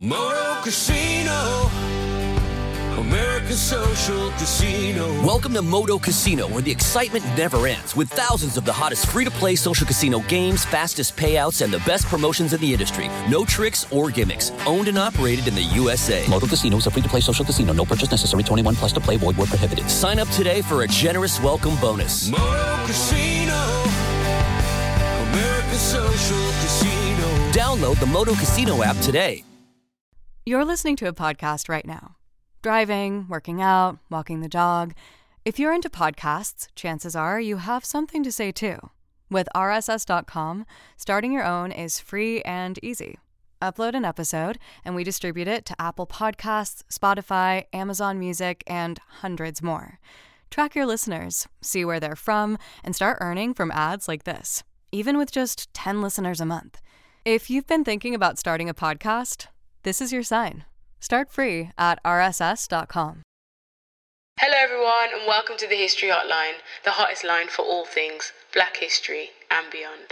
Moto Casino, American Social Casino. Welcome to Moto Casino, where the excitement never ends, with thousands of the hottest free-to-play social casino games, fastest payouts, and the best promotions in the industry. No tricks or gimmicks. Owned and operated in the USA. Moto Casino is a free-to-play social casino. No purchase necessary. 21 plus to play. Void where prohibited. Sign up today for a generous welcome bonus. Moto Casino, American Social Casino. Download the Moto Casino app today. You're listening to a podcast right now. Driving, working out, walking the dog. If you're into podcasts, chances are you have something to say too. With RSS.com, starting your own is free and easy. Upload an episode, and we distribute it to Apple Podcasts, Spotify, Amazon Music, and hundreds more. Track your listeners, see where they're from, and start earning from ads like this, even with just 10 listeners a month. If you've been thinking about starting a podcast, this is your sign. Start free at rss.com. Hello everyone and welcome to the History Hotline, the hottest line for all things Black history and beyond.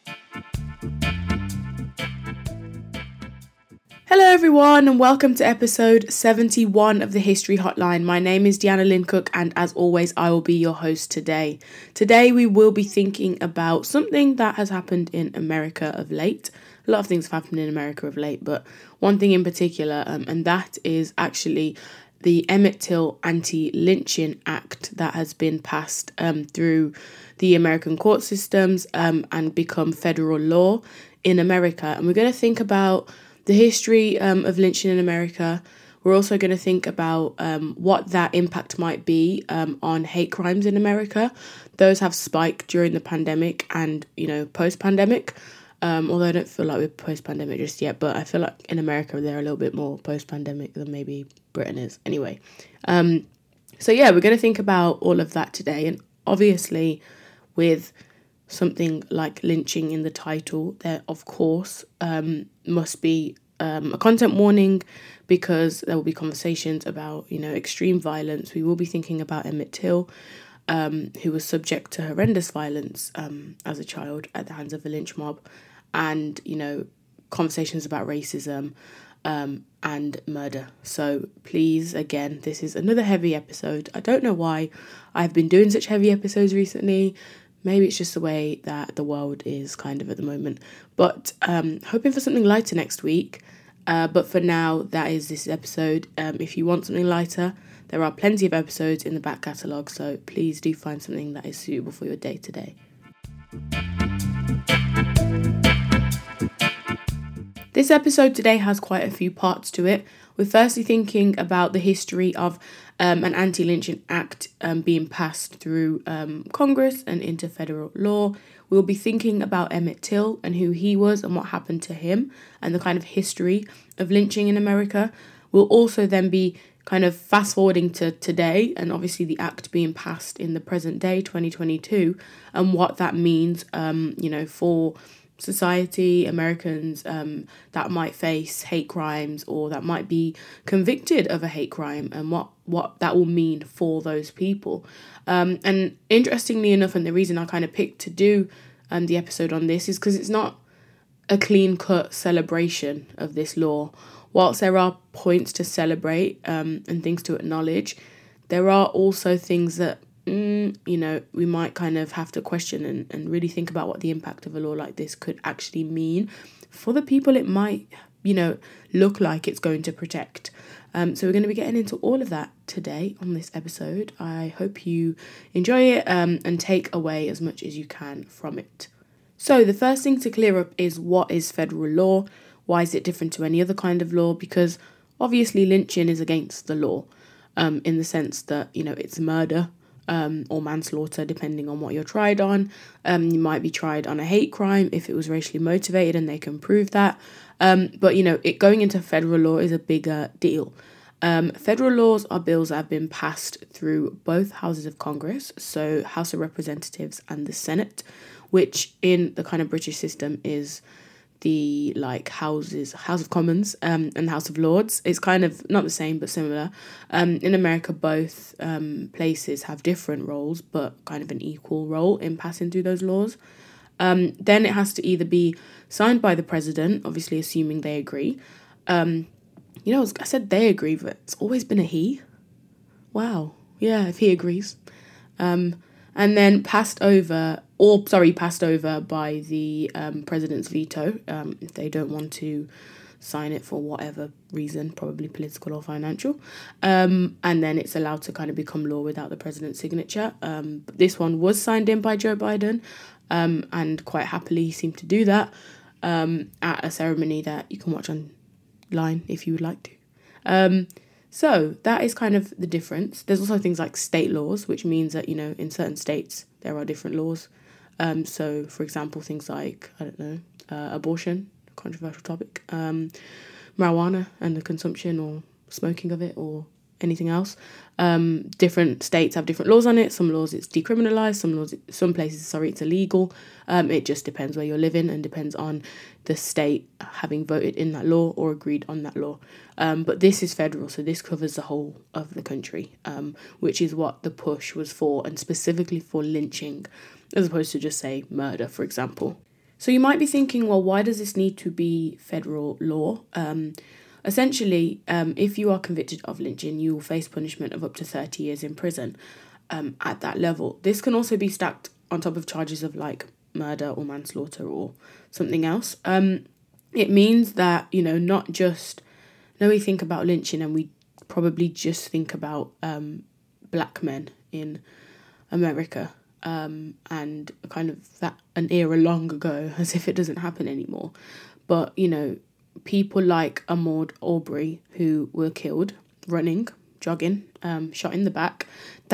Hello everyone and welcome to episode 71 of the History Hotline. My name is Deanna Lynn Cook and as always I will be your host today. Today we will be thinking about something that has happened in America of late. A lot of things have happened in America of late, but one thing in particular, and that is actually the Emmett Till Anti-Lynching Act that has been passed through the American court systems and become federal law in America. And we're going to think about the history of lynching in America. We're also going to think about what that impact might be on hate crimes in America. Those have spiked during the pandemic and, post-pandemic. Although I don't feel like we're post-pandemic just yet, but I feel like in America they're a little bit more post-pandemic than maybe Britain is. Anyway, we're going to think about all of that today. And obviously with something like lynching in the title, there of course must be a content warning because there will be conversations about, extreme violence. We will be thinking about Emmett Till, who was subject to horrendous violence as a child at the hands of a lynch mob. And, conversations about racism and murder. So please, again, this is another heavy episode. I don't know why I've been doing such heavy episodes recently. Maybe it's just the way that the world is kind of at the moment. But hoping for something lighter next week. But for now, that is this episode. If you want something lighter, there are plenty of episodes in the back catalogue. So please do find something that is suitable for your day today. This episode today has quite a few parts to it. We're firstly thinking about the history of an anti-lynching act being passed through Congress and into federal law. We'll be thinking about Emmett Till and who he was and what happened to him and the kind of history of lynching in America. We'll also then be kind of fast forwarding to today and obviously the act being passed in the present day, 2022, and what that means, for society, Americans that might face hate crimes or that might be convicted of a hate crime and what that will mean for those people. And interestingly enough, and the reason I kind of picked to do the episode on this is because it's not a clean-cut celebration of this law. Whilst there are points to celebrate and things to acknowledge, there are also things that we might kind of have to question and really think about what the impact of a law like this could actually mean for the people it might, look like it's going to protect. So we're going to be getting into all of that today on this episode. I hope you enjoy it and take away as much as you can from it. So the first thing to clear up is what is federal law? Why is it different to any other kind of law? Because obviously lynching is against the law in the sense that, it's murder. Or manslaughter, depending on what you're tried on. You might be tried on a hate crime if it was racially motivated and they can prove that. But it going into federal law is a bigger deal. Federal laws are bills that have been passed through both houses of Congress, so House of Representatives and the Senate, which in the kind of British system is the House of Commons and House of Lords. It's kind of not the same but similar. In America, both places have different roles but kind of an equal role in passing through those laws. Then it has to either be signed by the president, obviously assuming they agree, I said they agree, but it's always been a he. Wow. Yeah, if he agrees. And then passed over by the president's veto, if they don't want to sign it for whatever reason, probably political or financial. And then it's allowed to kind of become law without the president's signature. But this one was signed in by Joe Biden, and quite happily he seemed to do that at a ceremony that you can watch online if you would like to. So that is kind of the difference. There's also things like state laws, which means that, in certain states there are different laws. So, for example, things like, abortion, controversial topic, marijuana and the consumption or smoking of it or anything else. Different states have different laws on it. Some laws it's decriminalised, some places it's illegal. It just depends where you're living and depends on the state having voted in that law or agreed on that law. But this is federal, so this covers the whole of the country, which is what the push was for, and specifically for lynching, as opposed to just, say, murder, for example. So you might be thinking, well, why does this need to be federal law? Essentially, if you are convicted of lynching, you will face punishment of up to 30 years in prison at that level. This can also be stacked on top of charges of like murder or manslaughter or something else. It means that, not just, we think about lynching and we probably just think about black men in America and kind of that an era long ago, as if it doesn't happen anymore. But, people like Ahmaud Arbery, who were killed running, jogging, shot in the back,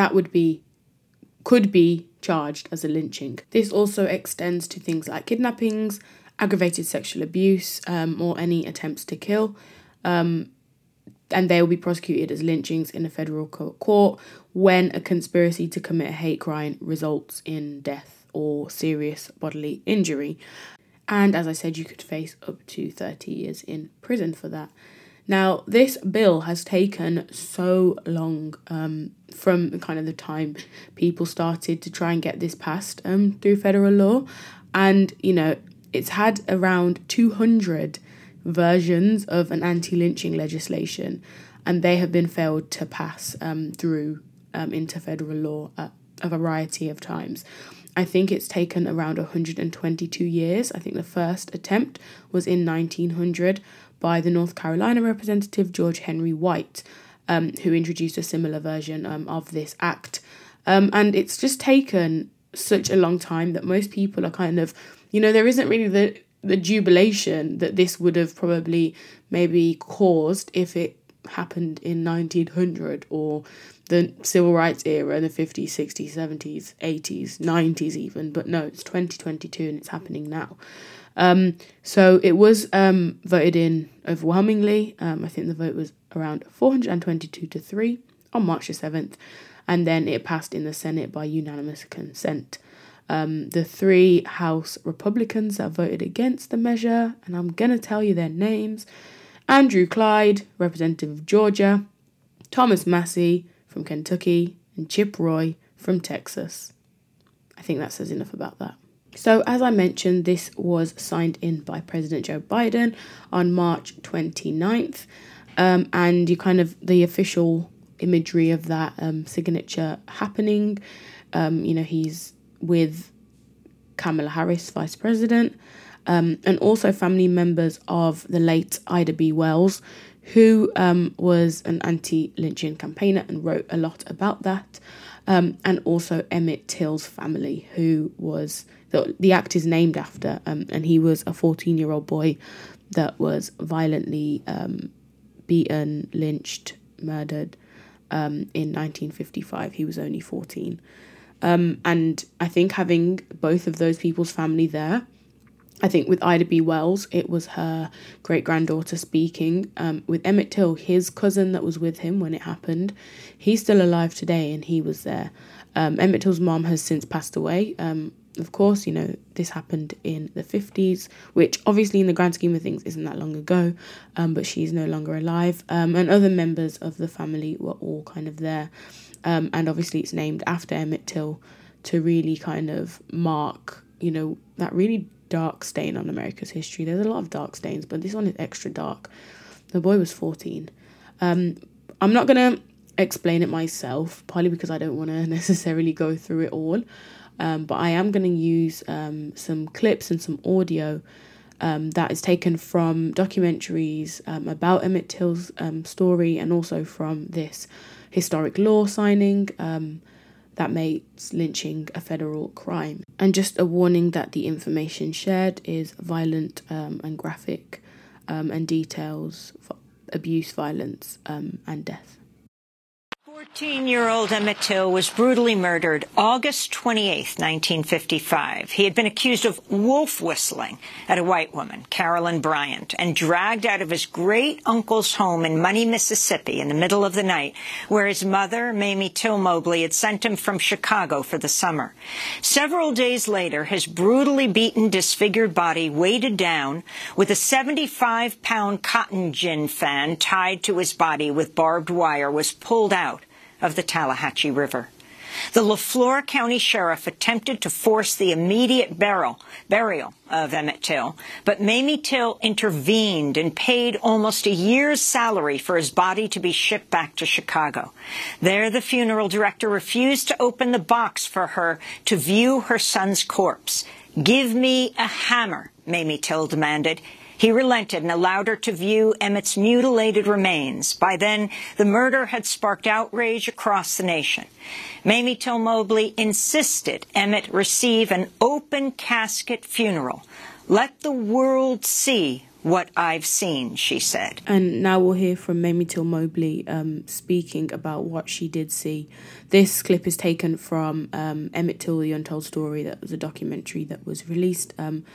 could be charged as a lynching. This also extends to things like kidnappings, aggravated sexual abuse, or any attempts to kill. And they will be prosecuted as lynchings in a federal court when a conspiracy to commit a hate crime results in death or serious bodily injury. And as I said, you could face up to 30 years in prison for that. Now, this bill has taken so long from kind of the time people started to try and get this passed through federal law. And, it's had around 200 versions of an anti-lynching legislation, and they have been failed to pass through into federal law at a variety of times. I think it's taken around 122 years. I think the first attempt was in 1900 by the North Carolina representative George Henry White, who introduced a similar version of this act. And it's just taken such a long time that most people are kind of, there isn't really the jubilation that this would have probably maybe caused if it happened in 1900 or the civil rights era in the 50s, 60s, 70s, 80s, 90s even. But no, it's 2022 and it's happening now. So it was voted in overwhelmingly. I think the vote was around 422-3 on March the 7th. And then it passed in the Senate by unanimous consent. The 3 House Republicans that voted against the measure, and I'm going to tell you their names: Andrew Clyde, representative of Georgia, Thomas Massie from Kentucky, and Chip Roy from Texas. I think that says enough about that. So, as I mentioned, this was signed in by President Joe Biden on March 29th. And the official imagery of that signature happening, he's with Kamala Harris, Vice President, and also family members of the late Ida B. Wells, who was an anti-lynching campaigner and wrote a lot about that, and also Emmett Till's family, who was, the act is named after, and he was a 14-year-old boy that was violently beaten, lynched, murdered in 1955. He was only 14. And I think having both of those people's family there, I think with Ida B. Wells, it was her great-granddaughter speaking. With Emmett Till, his cousin that was with him when it happened, he's still alive today and he was there. Emmett Till's mom has since passed away. Of course, this happened in the 50s, which obviously in the grand scheme of things isn't that long ago, but she's no longer alive. And other members of the family were all kind of there. And obviously it's named after Emmett Till to really kind of mark, that really dark stain on America's history. There's a lot of dark stains, but this one is extra dark. The boy was 14. I'm not going to explain it myself, partly because I don't want to necessarily go through it all. But I am going to use some clips and some audio that is taken from documentaries about Emmett Till's story, and also from this historic law signing that makes lynching a federal crime. And just a warning that the information shared is violent and graphic and details abuse, violence, and death. 14-year-old Emmett Till was brutally murdered August 28, 1955. He had been accused of wolf whistling at a white woman, Carolyn Bryant, and dragged out of his great-uncle's home in Money, Mississippi in the middle of the night, where his mother, Mamie Till Mobley, had sent him from Chicago for the summer. Several days later, his brutally beaten, disfigured body, weighted down with a 75-pound cotton gin fan tied to his body with barbed wire, was pulled out of the Tallahatchie River. The LaFleur County Sheriff attempted to force the immediate burial of Emmett Till, but Mamie Till intervened and paid almost a year's salary for his body to be shipped back to Chicago. There, the funeral director refused to open the box for her to view her son's corpse. "Give me a hammer," Mamie Till demanded. He relented and allowed her to view Emmett's mutilated remains. By then, the murder had sparked outrage across the nation. Mamie Till Mobley insisted Emmett receive an open casket funeral. "Let the world see what I've seen," she said. And now we'll hear from Mamie Till Mobley speaking about what she did see. This clip is taken from Emmett Till, The Untold Story. That was a documentary that was released,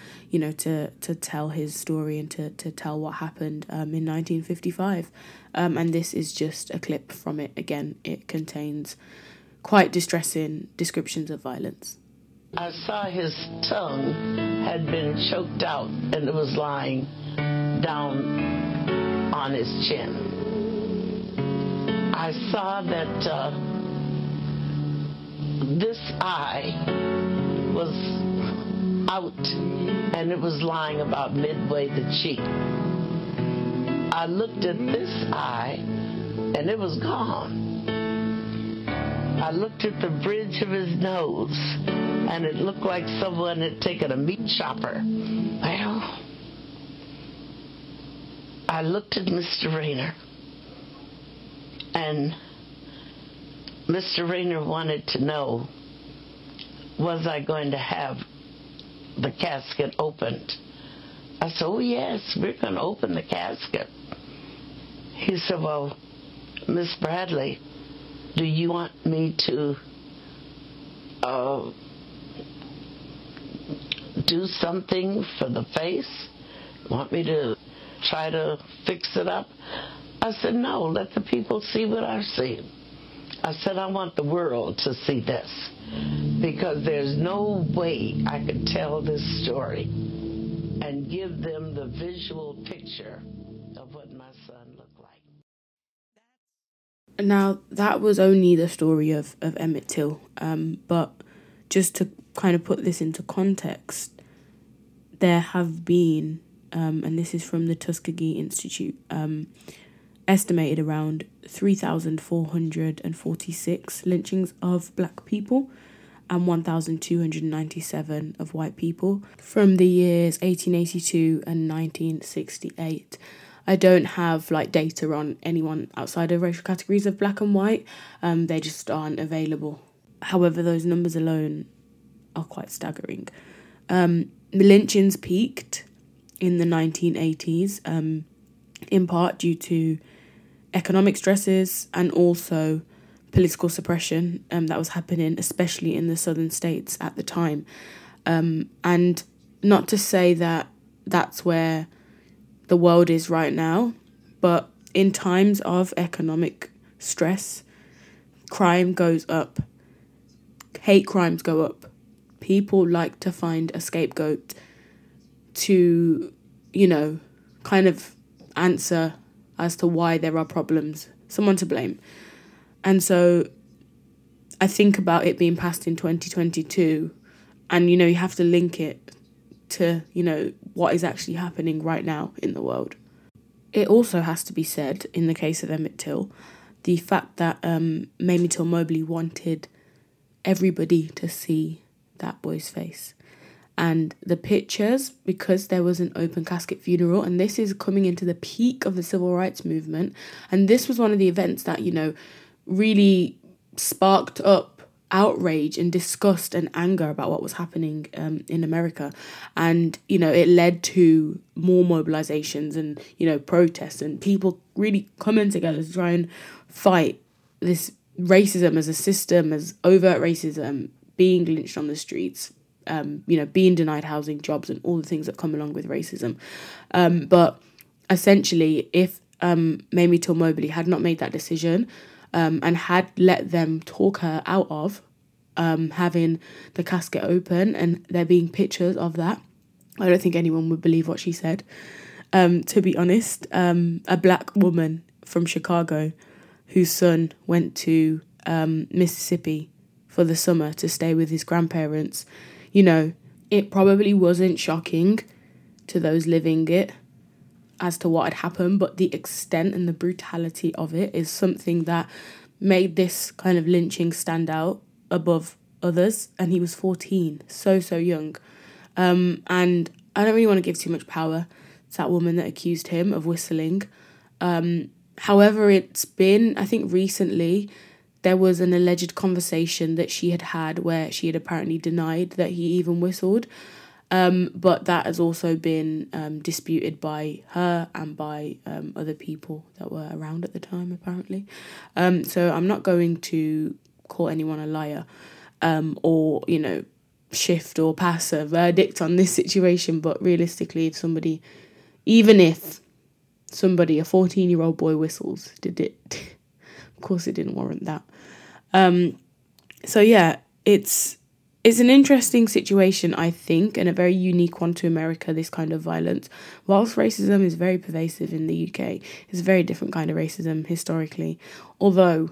to tell his story and to tell what happened in 1955. And this is just a clip from it. Again, it contains quite distressing descriptions of violence. I saw his tongue had been choked out and it was lying down on his chin. I saw that this eye was out and it was lying about midway the cheek. I looked at this eye and it was gone. I looked at the bridge of his nose and it looked like someone had taken a meat chopper. Well, I looked at Mr. Rayner, and Mr. Rayner wanted to know, was I going to have the casket opened? I said, "Oh yes, we're going to open the casket." He said, "Well, Miss Bradley, do you want me to do something for the face? Want me to try to fix it up?" I said, "No, let the people see what I see." I said, "I want the world to see this, because there's no way I could tell this story and give them the visual picture of what my son looked like." Now, that was only the story of Emmett Till, but just to kind of put this into context, there have been, and this is from the Tuskegee Institute, estimated around 3,446 lynchings of black people and 1,297 of white people from the years 1882 and 1968. I don't have data on anyone outside of racial categories of black and white. They just aren't available. However, those numbers alone are quite staggering. The lynchings peaked in the 1980s, in part due to economic stresses and also political suppression that was happening, especially in the southern states at the time. And not to say that that's where the world is right now, but in times of economic stress, crime goes up, hate crimes go up. People like to find a scapegoat to, kind of answer as to why there are problems, someone to blame. And so I think about it being passed in 2022, and, you have to link it to, what is actually happening right now in the world. it also has to be said, in the case of Emmett Till, the fact that Mamie Till Mobley wanted everybody to see that boy's face. And the pictures, because there was an open casket funeral, and this is coming into the peak of the civil rights movement, and this was one of the events that, you know, really sparked up outrage and disgust and anger about what was happening in America. And, you know, it led to more mobilizations and, you know, protests and people really coming together to try and fight this racism as a system, as overt racism, being lynched on the streets, you know, being denied housing, jobs, and all the things that come along with racism. But essentially, if Mamie Till Mobley had not made that decision, and had let them talk her out of having the casket open and there being pictures of that, I don't think anyone would believe what she said. To be honest, a black woman from Chicago whose son went to Mississippi for the summer to stay with his grandparents, you know, it probably wasn't shocking to those living it as to what had happened, but the extent and the brutality of it is something that made this kind of lynching stand out above others. And he was 14, so young. And I don't really want to give too much power to that woman that accused him of whistling. However, it's been, I think recently, there was an alleged conversation that she had where she had apparently denied that he even whistled. But that has also been disputed by her and by other people that were around at the time, apparently. So I'm not going to call anyone a liar or, you know, shift or pass a verdict on this situation. But realistically, if somebody, a 14-year-old boy whistles, did it? Of course, it didn't warrant that. So yeah, it's an interesting situation, I think, and a very unique one to America, this kind of violence. Whilst racism is very pervasive in the UK, it's a very different kind of racism historically. Although,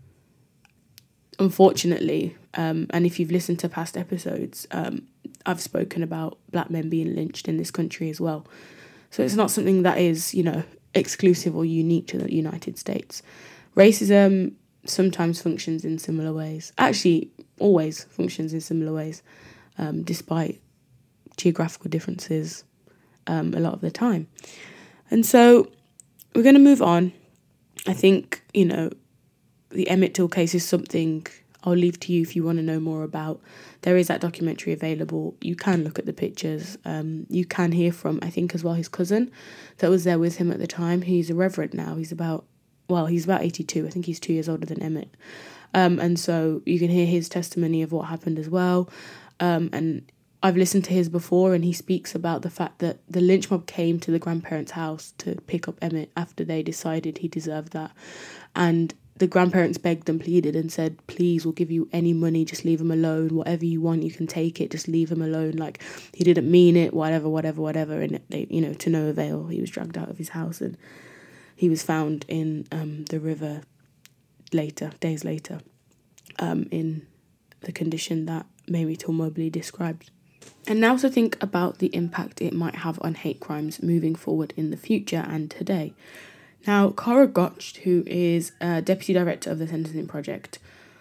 unfortunately, and if you've listened to past episodes, I've spoken about black men being lynched in this country as well. So it's not something that is, you know, exclusive or unique to the United States. Racism sometimes functions in similar ways. Actually, always functions in similar ways, despite geographical differences a lot of the time. And so we're going to move on. I think, you know, the Emmett Till case is something I'll leave to you if you want to know more about. There is that documentary available. You can look at the pictures. You can hear from, I think, as well, his cousin that was there with him at the time. He's a reverend now. He's about 82. I think he's 2 years older than Emmett. And so you can hear his testimony of what happened as well. And I've listened to his before, and he speaks about the fact that the lynch mob came to the grandparents' house to pick up Emmett after they decided he deserved that. And the grandparents begged and pleaded and said, please, we'll give you any money, just leave him alone. Whatever you want, you can take it, just leave him alone. Like, he didn't mean it, whatever. And, they, you know, to no avail. He was dragged out of his house and he was found in the river days later, in the condition that Mamie Till Mobley described. And now to think about the impact it might have on hate crimes moving forward in the future and today. Now, Cara Gotch, who is Deputy Director of the Sentencing Project,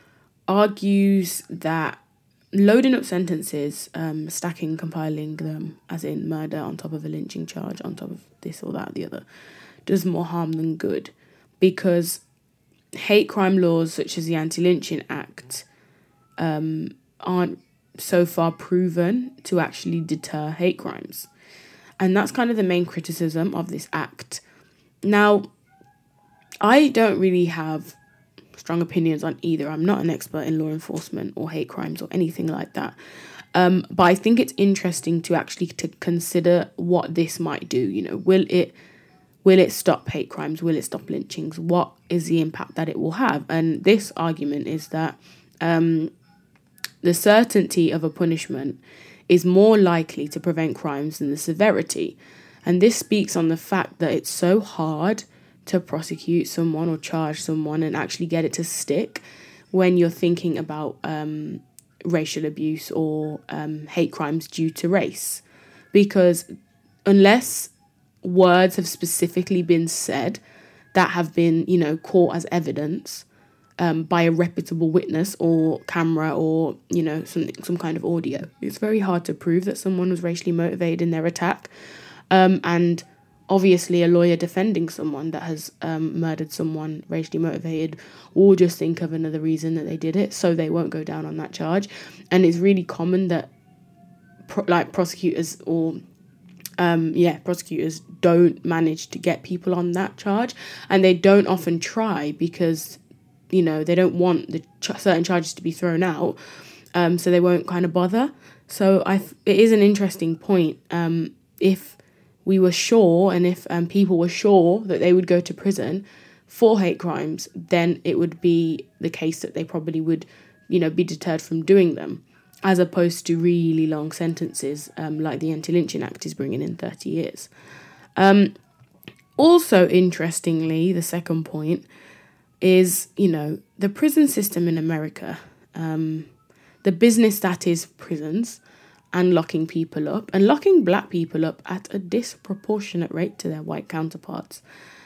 argues that loading up sentences, stacking, compiling them, as in murder on top of a lynching charge, on top of this or that or the other, does more harm than good, because hate crime laws such as the Anti-Lynching Act aren't so far proven to actually deter hate crimes. And that's kind of the main criticism of this act. Now, I don't really have strong opinions on either. I'm not an expert in law enforcement or hate crimes or anything like that. But I think it's interesting to actually consider what this might do. You know, will it stop hate crimes? Will it stop lynchings? What is the impact that it will have? And this argument is that the certainty of a punishment is more likely to prevent crimes than the severity. And this speaks on the fact that it's so hard to prosecute someone or charge someone and actually get it to stick when you're thinking about racial abuse or hate crimes due to race. Because unless words have specifically been said that have been, caught as evidence by a reputable witness or camera or, some kind of audio. It's very hard to prove that someone was racially motivated in their attack. And obviously a lawyer defending someone that has murdered someone racially motivated will just think of another reason that they did it, so they won't go down on that charge. And it's really common that prosecutors don't manage to get people on that charge, and they don't often try because they don't want the certain charges to be thrown out, so they won't kind of bother. So it is an interesting point. If we were sure, and if people were sure that they would go to prison for hate crimes, then it would be the case that they probably would, be deterred from doing them, as opposed to really long sentences like the Anti-Lynching Act is bringing in 30 years. Also, interestingly, the second point is, the prison system in America, the business that is prisons, and locking people up, and locking black people up at a disproportionate rate to their white counterparts.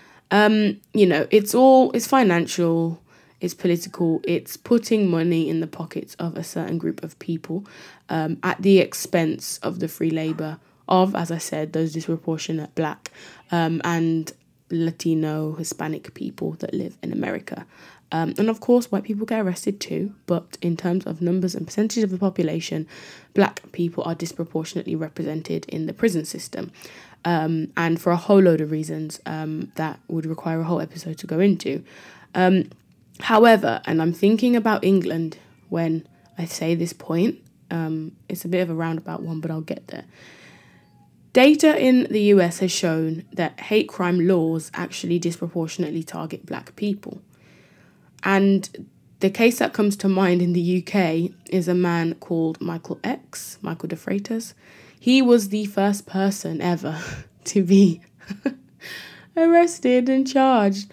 It's financial, it's political, it's putting money in the pockets of a certain group of people at the expense of the free labour of, as I said, those disproportionate black and Latino, Hispanic people that live in America. And of course, white people get arrested too, but in terms of numbers and percentage of the population, black people are disproportionately represented in the prison system. And for a whole load of reasons that would require a whole episode to go into. However, and I'm thinking about England when I say this point, it's a bit of a roundabout one, but I'll get there. Data in the US has shown that hate crime laws actually disproportionately target black people. And the case that comes to mind in the UK is a man called Michael de Freitas. He was the first person ever to be arrested and charged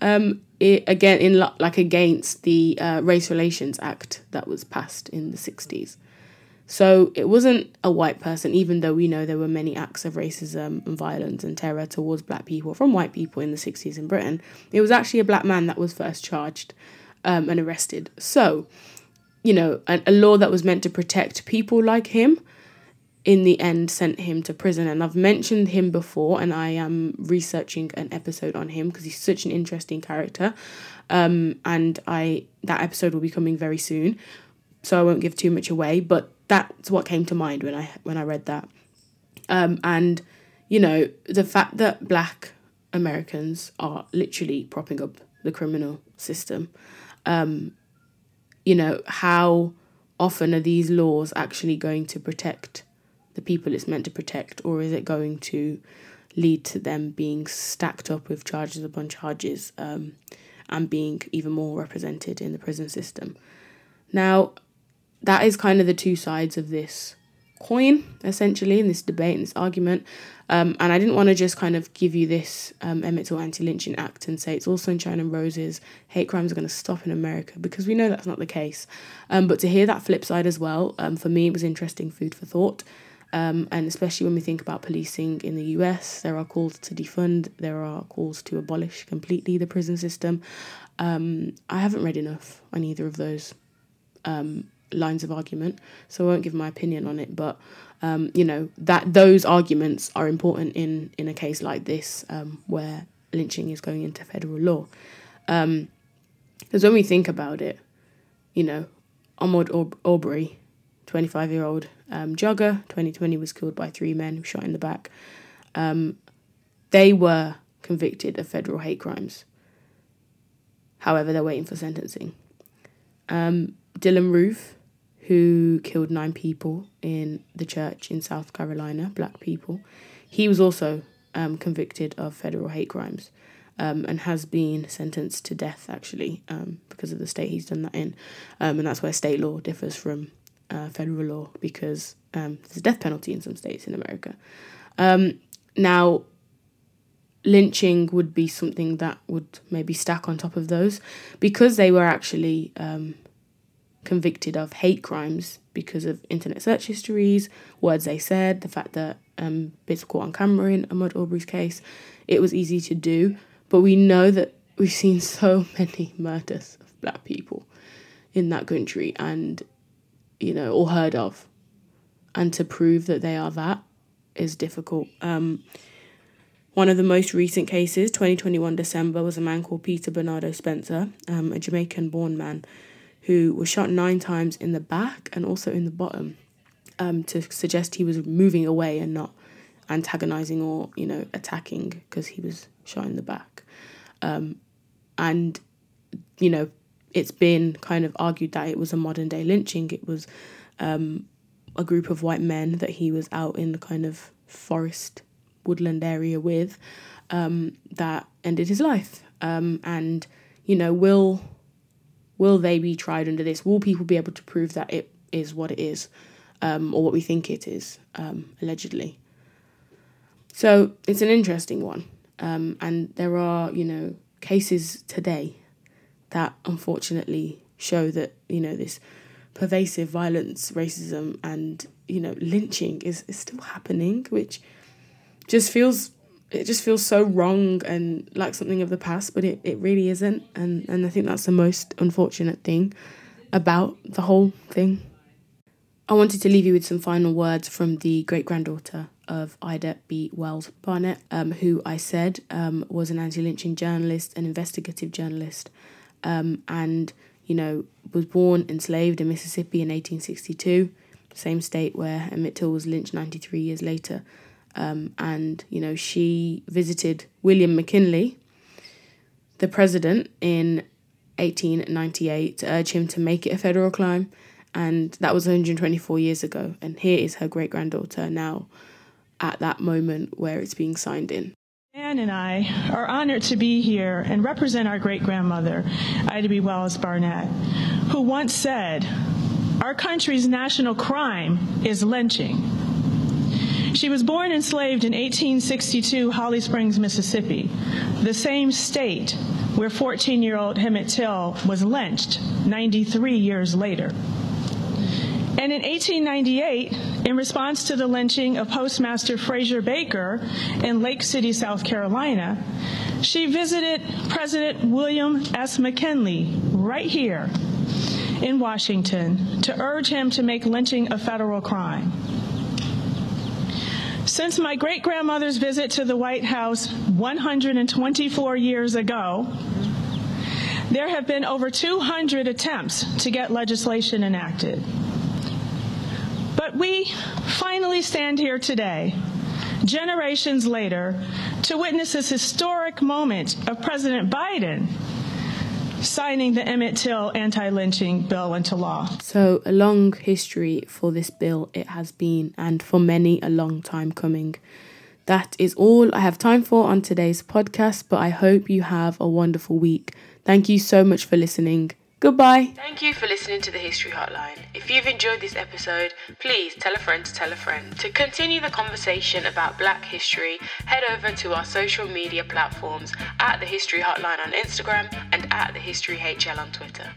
against the Race Relations Act that was passed in the 60s. So it wasn't a white person, even though we know there were many acts of racism and violence and terror towards black people from white people in the 60s in Britain. It was actually a black man that was first charged and arrested. So, a law that was meant to protect people like him, in the end sent him to prison. And I've mentioned him before, and I am researching an episode on him because he's such an interesting character. And that episode will be coming very soon, so I won't give too much away, but that's what came to mind when I read that. And the fact that black Americans are literally propping up the criminal system, how often are these laws actually going to protect the people it's meant to protect, or is it going to lead to them being stacked up with charges upon charges and being even more represented in the prison system? Now, that is kind of the two sides of this coin, essentially, in this debate, in this argument. And I didn't want to just kind of give you this Emmett Till Anti-Lynching Act and say it's all sunshine and roses, hate crimes are going to stop in America, because we know that's not the case. But to hear that flip side as well, for me, it was interesting food for thought. And especially when we think about policing in the US, there are calls to defund, there are calls to abolish completely the prison system. I haven't read enough on either of those lines of argument, so I won't give my opinion on it, but that those arguments are important in a case like this, where lynching is going into federal law, because when we think about it, Ahmaud Arbery, 25-year-old jogger, 2020 was killed by 3 men who shot in the back. They were convicted of federal hate crimes. However, they're waiting for sentencing. Dylan Roof, who killed 9 people in the church in South Carolina, black people, he was also convicted of federal hate crimes and has been sentenced to death, actually, because of the state he's done that in. And that's where state law differs from federal law, because there's a death penalty in some states in America. Now, lynching would be something that would maybe stack on top of those, because they were actually convicted of hate crimes because of internet search histories, words they said, the fact that bits caught on camera in Ahmaud Arbery's case. It was easy to do, but we know that we've seen so many murders of black people in that country and, you know, or heard of. And to prove that they are that is difficult. One of the most recent cases, 2021 December, was a man called Peter Bernardo Spencer, a Jamaican-born man who was shot 9 times in the back and also in the bottom to suggest he was moving away and not antagonising or, you know, attacking because he was shot in the back. And, you know, it's been kind of argued that it was a modern-day lynching. It was a group of white men that he was out in the kind of forest woodland area with that ended his life. And, you know, will they be tried under this? Will people be able to prove that it is what it is, or what we think it is, allegedly? So it's an interesting one. And there are, you know, cases today that unfortunately show that, you know, this pervasive violence, racism, and, you know, lynching is still happening, which just feels so wrong and like something of the past, but it really isn't. And I think that's the most unfortunate thing about the whole thing. I wanted to leave you with some final words from the great-granddaughter of Ida B. Wells Barnett, who I said was an anti-lynching journalist, an investigative journalist, and, you know, was born enslaved in Mississippi in 1862, same state where Emmett Till was lynched 93 years later. And, you know, she visited William McKinley, the president, in 1898 to urge him to make it a federal crime. And that was 124 years ago. And here is her great-granddaughter now at that moment where it's being signed in. Ann and I are honored to be here and represent our great-grandmother, Ida B. Wells Barnett, who once said, "Our country's national crime is lynching." She was born enslaved in 1862, Holly Springs, Mississippi, the same state where 14-year-old Emmett Till was lynched 93 years later. And in 1898, in response to the lynching of Postmaster Fraser Baker in Lake City, South Carolina, she visited President William S. McKinley right here in Washington to urge him to make lynching a federal crime. Since my great-grandmother's visit to the White House 124 years ago, there have been over 200 attempts to get legislation enacted. But we finally stand here today, generations later, to witness this historic moment of President Biden signing the Emmett Till anti-lynching bill into law. So a long history for this bill it has been, and for many a long time coming. That is all I have time for on today's podcast, but I hope you have a wonderful week. Thank you so much for listening. Goodbye. Thank you for listening to the History Hotline. If you've enjoyed this episode, please tell a friend to tell a friend. To continue the conversation about Black history, head over to our social media platforms at the History Hotline on Instagram and at the History HL on Twitter.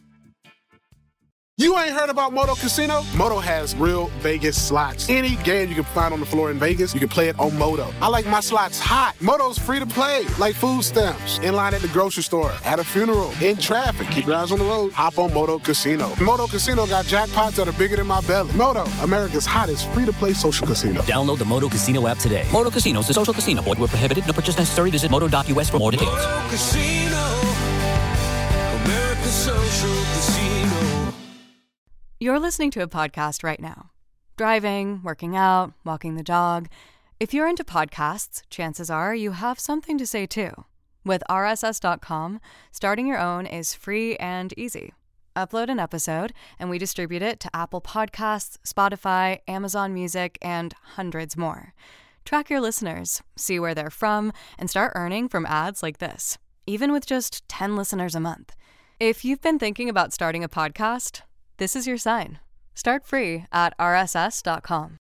You ain't heard about Moto Casino? Moto has real Vegas slots. Any game you can find on the floor in Vegas, you can play it on Moto. I like my slots hot. Moto's free to play, like food stamps. In line at the grocery store, at a funeral, in traffic. Keep your eyes on the road. Hop on Moto Casino. Moto Casino got jackpots that are bigger than my belly. Moto, America's hottest free-to-play social casino. Download the Moto Casino app today. Moto Casino is a social casino. Void where prohibited. No purchase necessary. Visit moto.us for more details. Moto Casino, America's social casino. You're listening to a podcast right now. Driving, working out, walking the dog. If you're into podcasts, chances are you have something to say too. With RSS.com, starting your own is free and easy. Upload an episode, and we distribute it to Apple Podcasts, Spotify, Amazon Music, and hundreds more. Track your listeners, see where they're from, and start earning from ads like this, even with just 10 listeners a month. If you've been thinking about starting a podcast, this is your sign. Start free at RSS.com.